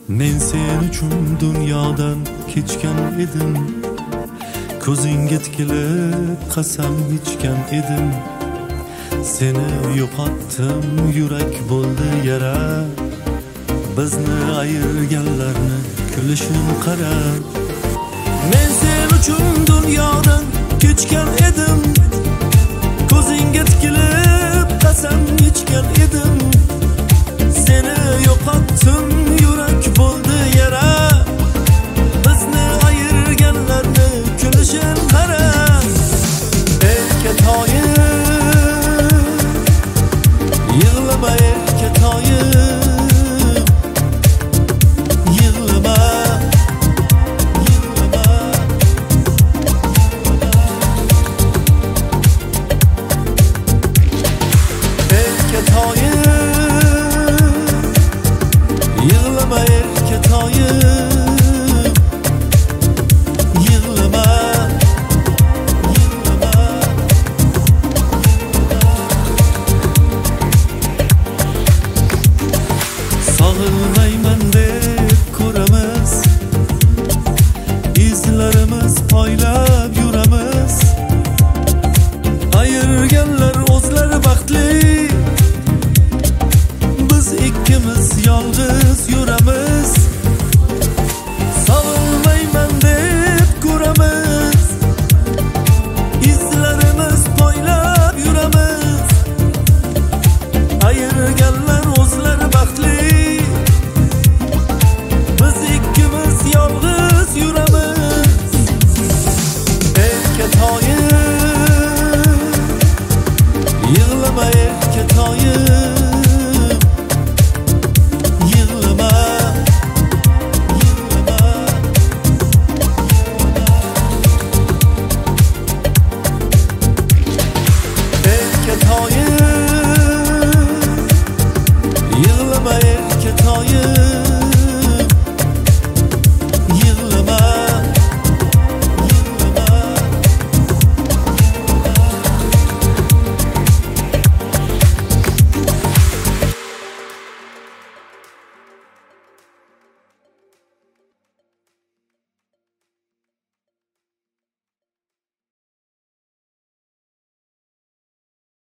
Men sen uchun dunyodan kechgan edim, ko'zingga tikilib qasam ichgan edim. Seni yo'qotdim, yurak bo'ldi yara. Bizni ayirganlarni kulishim qara. Men sen uchun dunyodan kechgan edim, ko'zingga tikilib qasam ichgan edim. Seni yo'qotdim, yurak bo'ldi yara. Bizni ayirganlarni kulishim qara. Erkatoyim, yig'lama erkatoyim, yig'lama, yig'lama. Erkatoyim, yig'lama erkatoyim.